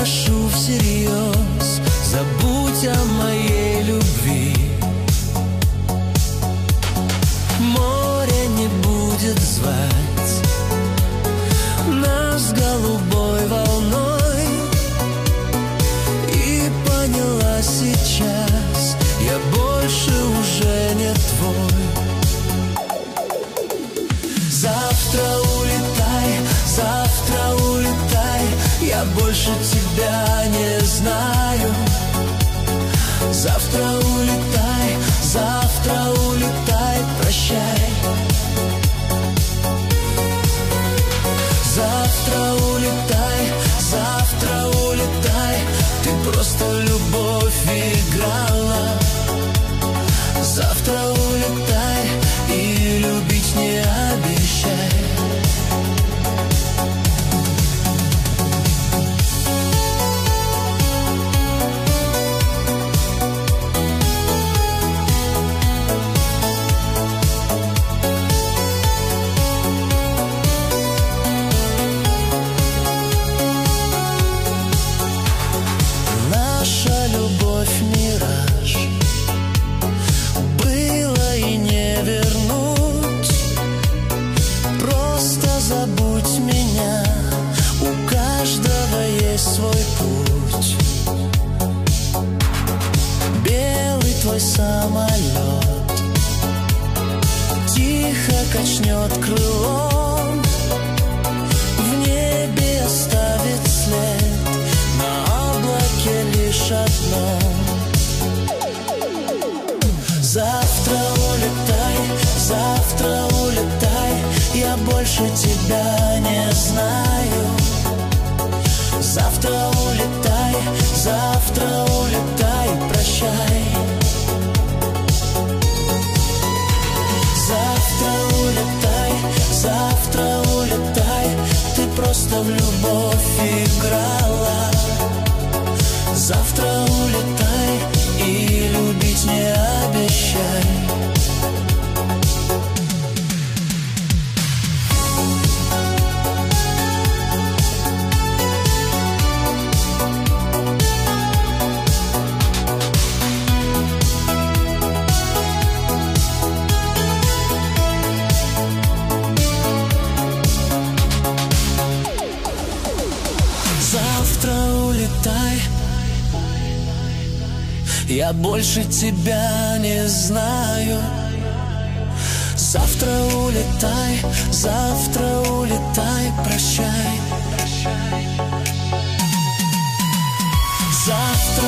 прошу всерьез, забудь о моей любви. Море не будет звать нас голубой волной. И поняла сейчас, я больше уже не твой. Завтра улетай, я больше тебя не знаю. Завтра улетай, прощай. Завтра улетай, ты просто в любовь играла. Завтра улетай и любить не обещай. Наша любовь мираж, было и не вернуть. Просто забудь меня, у каждого есть свой путь. Белый твой самолет тихо качнет крылом, в небе оставит след, на облаке лишь одно. Завтра улетай, я больше тебя не знаю. Завтра улетай, прощай. Завтра улетай, ты просто в любовь играла. Завтра улетай и любить не обещай. Завтра улетай, я больше тебя не знаю. Завтра улетай, прощай. Завтра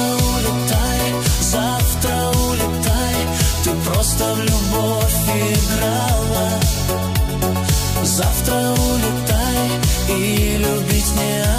улетай, ты просто в любовь играла. Завтра улетай и любить не